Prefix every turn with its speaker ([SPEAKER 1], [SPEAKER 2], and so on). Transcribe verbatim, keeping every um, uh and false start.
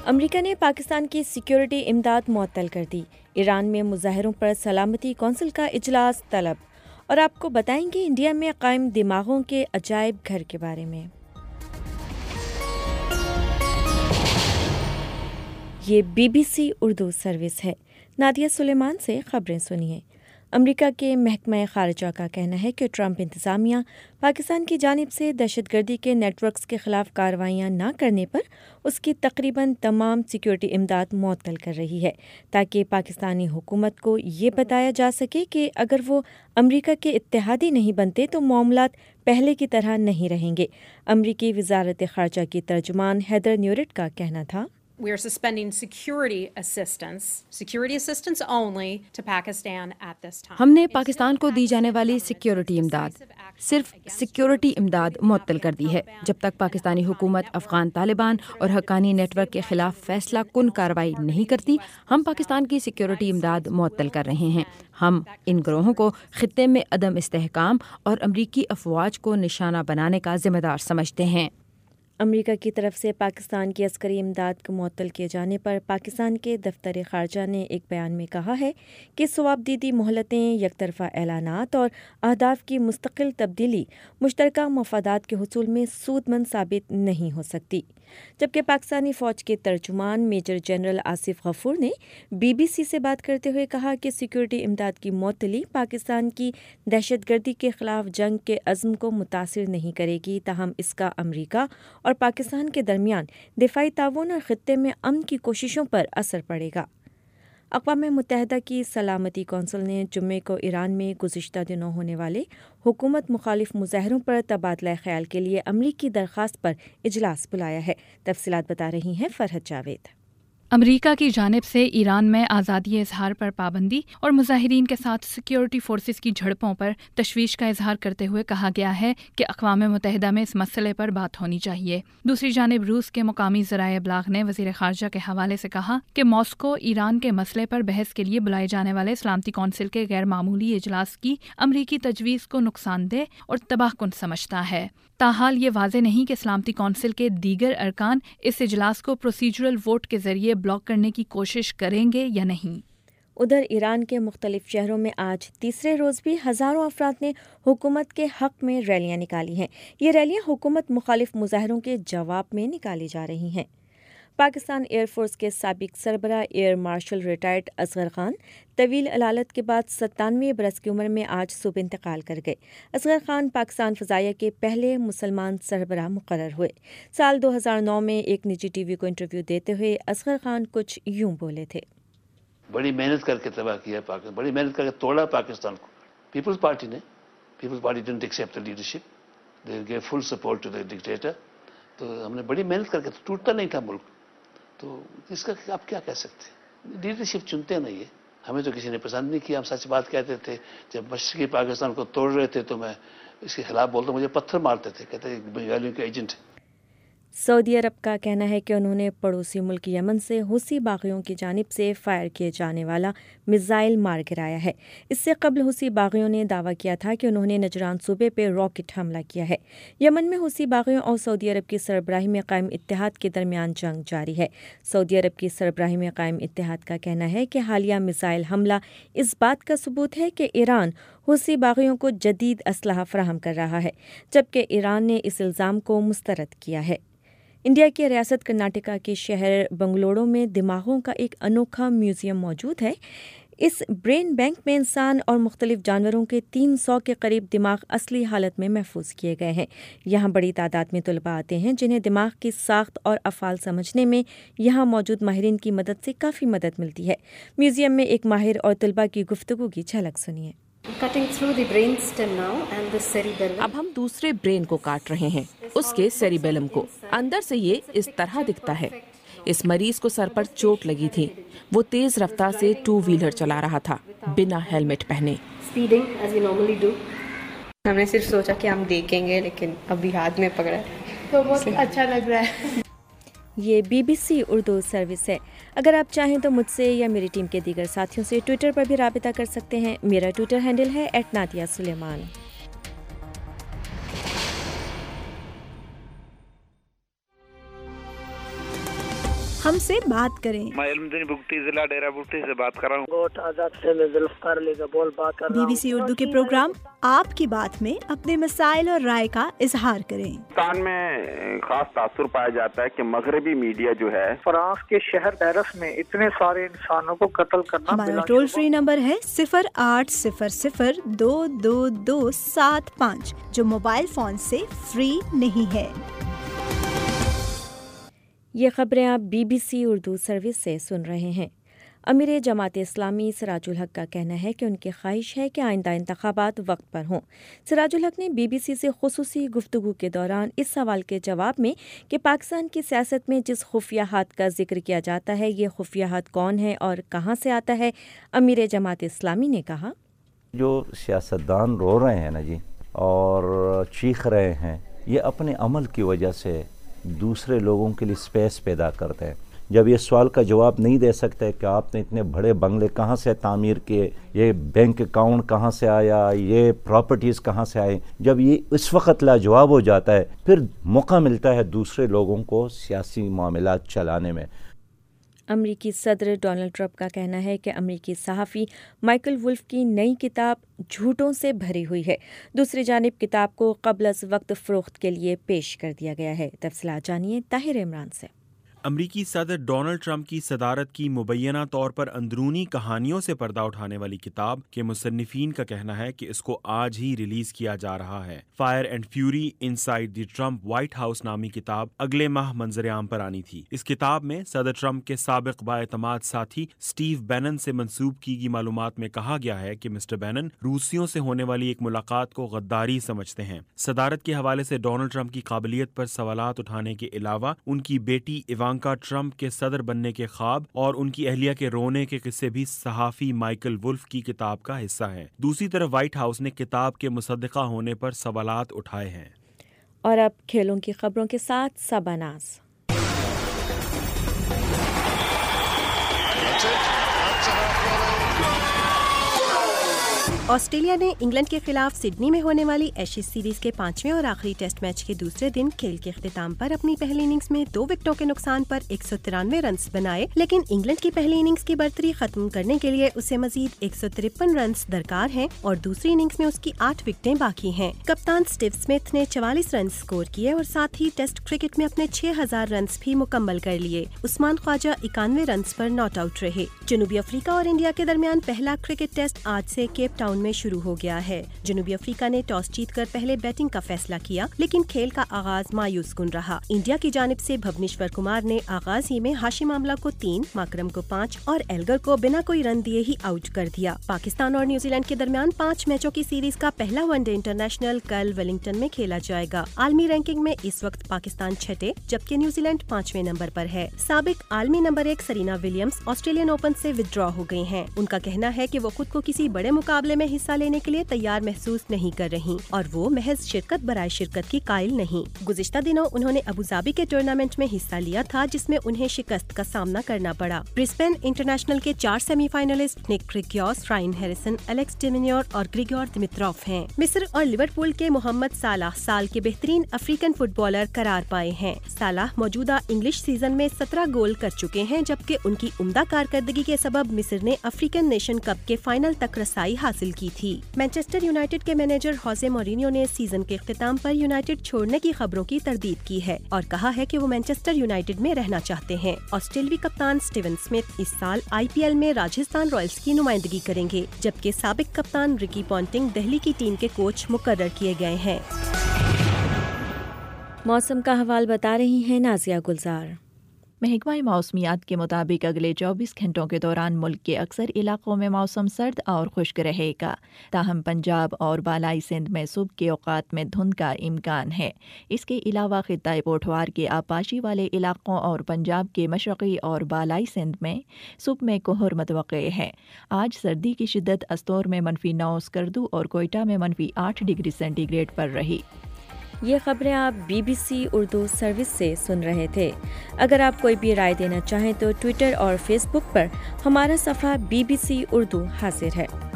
[SPEAKER 1] امریکہ نے پاکستان کی سیکیورٹی امداد معطل کر دی۔ ایران میں مظاہروں پر سلامتی کونسل کا اجلاس طلب، اور آپ کو بتائیں گے انڈیا میں قائم دماغوں کے عجائب گھر کے بارے میں۔ یہ B B C Urdu service ہے۔ نادیہ سلیمان سے خبریں سنیے۔ امریکہ کے محکمہ خارجہ کا کہنا ہے کہ ٹرمپ انتظامیہ پاکستان کی جانب سے دہشت گردی کے نیٹ ورکس کے خلاف کارروائیاں نہ کرنے پر اس کی تقریباً تمام سیکیورٹی امداد معطل کر رہی ہے، تاکہ پاکستانی حکومت کو یہ بتایا جا سکے کہ اگر وہ امریکہ کے اتحادی نہیں بنتے تو معاملات پہلے کی طرح نہیں رہیں گے۔ امریکی وزارت خارجہ کی ترجمان ہیدر نیورٹ کا کہنا تھا،
[SPEAKER 2] We are suspending security assistance, security assistance only to Pakistan at this time.
[SPEAKER 3] ہم نے پاکستان کو دی جانے والی سیکیورٹی امداد صرف سیکیورٹی امداد معطل کر دی ہے جب تک پاکستانی حکومت افغان طالبان اور حقانی نیٹ ورک کے خلاف فیصلہ کن کارروائی نہیں کرتی۔ ہم پاکستان کی سیکیورٹی امداد معطل کر رہے ہیں۔ ہم ان گروہوں کو خطے میں عدم استحکام اور امریکی افواج کو نشانہ بنانے کا ذمہ دار سمجھتے ہیں۔
[SPEAKER 1] امریکہ کی طرف سے پاکستان کی عسکری امداد کو معطل کیے جانے پر پاکستان کے دفتر خارجہ نے ایک بیان میں کہا ہے کہ صوابدیدی مہلتیں، یک طرفہ اعلانات اور اہداف کی مستقل تبدیلی مشترکہ مفادات کے حصول میں سود مند ثابت نہیں ہو سکتی۔ جبکہ پاکستانی فوج کے ترجمان میجر جنرل آصف غفور نے بی بی سی سے بات کرتے ہوئے کہا کہ سیکیورٹی امداد کی معطلی پاکستان کی دہشت گردی کے خلاف جنگ کے عزم کو متاثر نہیں کرے گی، تاہم اس کا امریکہ اور پاکستان کے درمیان دفاعی تعاون اور خطے میں امن کی کوششوں پر اثر پڑے گا۔ اقوام متحدہ کی سلامتی کونسل نے جمعے کو ایران میں گزشتہ دنوں ہونے والے حکومت مخالف مظاہروں پر تبادلہ خیال کے لیے امریکی درخواست پر اجلاس بلایا ہے۔ تفصیلات بتا رہی ہیں فرحت جاوید۔
[SPEAKER 4] امریکہ کی جانب سے ایران میں آزادی اظہار پر پابندی اور مظاہرین کے ساتھ سیکیورٹی فورسز کی جھڑپوں پر تشویش کا اظہار کرتے ہوئے کہا گیا ہے کہ اقوام متحدہ میں اس مسئلے پر بات ہونی چاہیے۔ دوسری جانب روس کے مقامی ذرائع ابلاغ نے وزیر خارجہ کے حوالے سے کہا کہ ماسکو ایران کے مسئلے پر بحث کے لیے بلائے جانے والے سلامتی کونسل کے غیر معمولی اجلاس کی امریکی تجویز کو نقصان دہ اور تباہ کن سمجھتا ہے۔ تاحال یہ واضح نہیں کہ سلامتی کونسل کے دیگر ارکان اس اجلاس کو پروسیجرل ووٹ کے ذریعے بلاک کرنے کی کوشش کریں گے یا نہیں۔
[SPEAKER 1] ادھر ایران کے مختلف شہروں میں آج تیسرے روز بھی ہزاروں افراد نے حکومت کے حق میں ریلیاں نکالی ہیں۔ یہ ریلیاں حکومت مخالف مظاہروں کے جواب میں نکالی جا رہی ہیں۔ پاکستان ایئر فورس کے سابق سربراہ air marshal retired Asghar Khan طویل علالت کے بعد ستانوے برس کی عمر میں آج صبح انتقال کر گئے۔ اصغر خان پاکستان فضائیہ کے پہلے مسلمان سربراہ مقرر ہوئے۔ سال دو ہزار نو میں ایک نجی ٹی وی کو انٹرویو دیتے ہوئے اصغر خان کچھ یوں بولے تھے،
[SPEAKER 5] بڑی محنت کر کے تباہ کیا پاکستان، بڑی محنت کر کے توڑا پاکستان کو۔ پیپلز پارٹی نے Peoples Party didn't accept the leadership, they gave full support to the dictator. تو ہم نے بڑی محنت کر کے ٹوٹتا نہیں تھا ملک، تو اس کا آپ کیا کہہ سکتے ہیں؟ لیڈرشپ چنتے نہیں ہے۔ ہمیں تو کسی نے پسند نہیں کیا، ہم سچ بات کہتے تھے۔ جب مشرقی پاکستان کو توڑ رہے تھے تو میں اس کے خلاف بولتا، مجھے پتھر مارتے تھے، کہتے بنگالیوں کے ایجنٹ۔
[SPEAKER 1] سعودی عرب کا کہنا ہے کہ انہوں نے پڑوسی ملک یمن سے حوثی باغیوں کی جانب سے فائر کیے جانے والا میزائل مار گرایا ہے۔ اس سے قبل حوثی باغیوں نے دعویٰ کیا تھا کہ انہوں نے نجران صوبے پہ راکٹ حملہ کیا ہے۔ یمن میں حوثی باغیوں اور سعودی عرب کی سربراہی میں قائم اتحاد کے درمیان جنگ جاری ہے۔ سعودی عرب کی سربراہی میں قائم اتحاد کا کہنا ہے کہ حالیہ میزائل حملہ اس بات کا ثبوت ہے کہ ایران حوثی باغیوں کو جدید اسلحہ فراہم کر رہا ہے، جبکہ ایران نے اس الزام کو مسترد کیا ہے۔ انڈیا کی ریاست کرناٹکا کے شہر بنگلورو میں دماغوں کا ایک انوکھا میوزیم موجود ہے۔ اس برین بینک میں انسان اور مختلف جانوروں کے تین سو کے قریب دماغ اصلی حالت میں محفوظ کیے گئے ہیں۔ یہاں بڑی تعداد میں طلباء آتے ہیں جنہیں دماغ کی ساخت اور افعال سمجھنے میں یہاں موجود ماہرین کی مدد سے کافی مدد ملتی ہے۔ میوزیم میں ایک ماہر اور طلباء کی گفتگو کی جھلک سنیے۔
[SPEAKER 6] اب ہم دوسرے برین کو کاٹ رہے ہیں، اس کے سیریبیلم کو۔ اندر سے یہ اس طرح دکھتا ہے۔ اس مریض کو سر پر چوٹ لگی تھی، وہ تیز رفتار سے ٹو ویلر چلا رہا تھا بنا ہیلمٹ پہنے۔
[SPEAKER 7] ہم نے صرف سوچا کہ ہم دیکھیں گے، لیکن ابھی ہاتھ میں پکڑا تو بہت اچھا لگ رہا ہے۔
[SPEAKER 1] یہ B B C Urdu service ہے۔ اگر آپ چاہیں تو مجھ سے یا میری ٹیم کے دیگر ساتھیوں سے ٹویٹر پر بھی رابطہ کر سکتے ہیں۔ میرا ٹویٹر ہینڈل ہے ایٹ نادیہ سلیمان۔
[SPEAKER 8] ہم سے بات کریں۔
[SPEAKER 9] میں علمدین بگٹی ضلع ڈیرہ بگٹی سے بات کر رہا ہوں۔
[SPEAKER 10] گوٹ آزاد سے میں ذوالفقار علی کا بول بات کر رہا ہوں۔
[SPEAKER 8] بی بی سی اردو کے پروگرام آپ کی بات میں اپنے مسائل اور رائے کا اظہار کریں۔
[SPEAKER 11] پاکستان میں خاص تاثر پایا جاتا ہے کہ مغربی میڈیا جو ہے
[SPEAKER 10] فرانس کے شہر پیرس میں اتنے سارے انسانوں کو قتل کرنا۔
[SPEAKER 8] ہمارا ٹول فری نمبر ہے صفر آٹھ صفر صفر دو دو دو سات پانچ، جو موبائل فون سے فری نہیں ہے۔
[SPEAKER 1] یہ خبریں آپ B B C Urdu service سے سن رہے ہیں۔ امیر جماعت اسلامی سراج الحق کا کہنا ہے کہ ان کی خواہش ہے کہ آئندہ انتخابات وقت پر ہوں۔ سراج الحق نے بی بی سی سے خصوصی گفتگو کے دوران اس سوال کے جواب میں کہ پاکستان کی سیاست میں جس خفیہ ہاتھ کا ذکر کیا جاتا ہے، یہ خفیہ ہاتھ کون ہے اور کہاں سے آتا ہے، امیر جماعت اسلامی نے کہا،
[SPEAKER 12] جو سیاستدان رو رہے ہیں نا جی اور چیخ رہے ہیں، یہ اپنے عمل کی وجہ سے دوسرے لوگوں کے لیے سپیس پیدا کرتے ہیں۔ جب یہ سوال کا جواب نہیں دے سکتے کہ آپ نے اتنے بڑے بنگلے کہاں سے تعمیر کیے، یہ بینک اکاؤنٹ کہاں سے آیا، یہ پراپرٹیز کہاں سے آئے، جب یہ اس وقت لاجواب ہو جاتا ہے، پھر موقع ملتا ہے دوسرے لوگوں کو سیاسی معاملات چلانے میں۔
[SPEAKER 1] امریکی صدر ڈونلڈ ٹرمپ کا کہنا ہے کہ امریکی صحافی مائیکل وولف کی نئی کتاب جھوٹوں سے بھری ہوئی ہے۔ دوسری جانب کتاب کو قبل از وقت فروخت کے لیے پیش کر دیا گیا ہے۔ تفصیلات جانیے طاہر عمران سے۔
[SPEAKER 13] امریکی صدر ڈونلڈ ٹرمپ کی صدارت کی مبینہ طور پر اندرونی کہانیوں سے پردہ اٹھانے والی کتاب کے مصنفین کا کہنا ہے کہ اس کو آج ہی ریلیز کیا جا رہا ہے۔ Fire and Fury Inside the Trump White House نامی کتاب اگلے ماہ منظر عام پر آنی تھی۔ اس کتاب میں صدر ٹرمپ کے سابق بااعتماد ساتھی سٹیو بینن سے منسوب کی گئی معلومات میں کہا گیا ہے کہ مسٹر بینن روسیوں سے ہونے والی ایک ملاقات کو غداری سمجھتے ہیں۔ صدارت کے حوالے سے ڈونلڈ ٹرمپ کی قابلیت پر سوالات اٹھانے کے علاوہ ان کی بیٹی ایوانکا ٹرمپ کے صدر بننے کے خواب اور ان کی اہلیہ کے رونے کے قصے بھی صحافی مائیکل وولف کی کتاب کا حصہ ہیں۔ دوسری طرف وائٹ ہاؤس نے کتاب کے مصدقہ ہونے پر سوالات اٹھائے ہیں۔
[SPEAKER 1] اور اب کھیلوں کی خبروں کے ساتھ صبا ناز۔
[SPEAKER 8] آسٹریلیا نے انگلینڈ کے خلاف سڈنی میں ہونے والی ایشیز سیریز کے پانچویں اور آخری ٹیسٹ میچ کے دوسرے دن کھیل کے اختتام پر اپنی پہلی اننگز میں دو وکٹوں کے نقصان پر ایک سو ترانوے رنز بنائے، لیکن انگلینڈ کی پہلی اننگز کی برتری ختم کرنے کے لیے اسے مزید ایک سو ترپن رنز درکار ہیں اور دوسری اننگز میں اس کی آٹھ وکٹیں باقی ہیں۔ کپتان اسٹیو اسمتھ نے چوالیس رنز سکور کیے اور ساتھ ہی ٹیسٹ کرکٹ میں اپنے چھ ہزار رنز بھی مکمل کر لیے۔ عثمان خواجہ اکانوے رنز پر ناٹ آؤٹ رہے۔ جنوبی افریقہ اور انڈیا کے درمیان پہلا کرکٹ ٹیسٹ آج سے کیپ ٹاؤن میں شروع ہو گیا ہے۔ جنوبی افریقہ نے ٹاس جیت کر پہلے بیٹنگ کا فیصلہ کیا، لیکن کھیل کا آغاز مایوس کن رہا۔ انڈیا کی جانب سے بھونیشور کمار نے آغاز ہی میں ہاشم آملہ کو تین، ماکرم کو پانچ اور ایلگر کو بنا کوئی رن دیے ہی آؤٹ کر دیا۔ پاکستان اور نیوزی لینڈ کے درمیان پانچ میچوں کی سیریز کا پہلا ون ڈے انٹرنیشنل کل ویلنگٹن میں کھیلا جائے گا۔ عالمی رینکنگ میں اس وقت پاکستان چھٹے جبکہ نیوزی لینڈ پانچویں نمبر پر ہے۔ سابق عالمی نمبر ایک سرینا ولیمز آسٹریلین اوپن سے ودرا ہو گئی ہیں۔ ان کا کہنا ہے کہ وہ خود کو کسی بڑے مقابلے میں حصہ لینے کے لیے تیار محسوس نہیں کر رہی اور وہ محض شرکت برائے شرکت کی قائل نہیں۔ گزشتہ دنوں انہوں نے ابوظہبی کے ٹورنامنٹ میں حصہ لیا تھا جس میں انہیں شکست کا سامنا کرنا پڑا۔ برسبین انٹرنیشنل کے چار semifinalists Nick Kyrgios, Ryan Harrison, Alex de Minaur اور گریگور دمتروف ہیں۔ مصر اور لیورپول کے محمد صالح سال کے بہترین افریقن فٹ بالر قرار پائے ہیں۔ صالح موجودہ انگلش سیزن میں سترہ گول کر چکے ہیں جبکہ ان کی عمدہ کارکردگی کے سبب مصر نے افریقن نیشن کپ کے فائنل تک رسائی حاصل کی تھی۔ مانچسٹر یونائیٹڈ کے مینیجر ہوسے مورینیو نے سیزن کے اختتام پر یونائیٹڈ چھوڑنے کی خبروں کی تردید کی ہے اور کہا ہے کہ وہ مانچسٹر یونائیٹڈ میں رہنا چاہتے ہیں۔ آسٹریلوی کپتان سٹیون اسمتھ اس سال آئی پی ایل میں راجستھان رائلز کی نمائندگی کریں گے جبکہ سابق کپتان رکی پونٹنگ دہلی کی ٹیم کے کوچ مقرر کیے گئے ہیں۔
[SPEAKER 1] موسم کا حوال بتا رہی ہیں نازیہ گلزار۔
[SPEAKER 14] محکمہ موسمیات کے مطابق اگلے چوبیس گھنٹوں کے دوران ملک کے اکثر علاقوں میں موسم سرد اور خشک رہے گا، تاہم پنجاب اور بالائی سندھ میں صبح کے اوقات میں دھند کا امکان ہے۔ اس کے علاوہ خطۂ پوٹھوار کے آبپاشی والے علاقوں اور پنجاب کے مشرقی اور بالائی سندھ میں صبح میں کہر متوقع ہے۔ آج سردی کی شدت استور میں منفی نو اسکردو اور کوئٹہ میں منفی آٹھ ڈگری سینٹی گریڈ پر رہی۔
[SPEAKER 1] یہ خبریں آپ B B C Urdu service سے سن رہے تھے۔ اگر آپ کوئی بھی رائے دینا چاہیں تو ٹویٹر اور فیس بک پر ہمارا صفحہ بی بی سی اردو حاضر ہے۔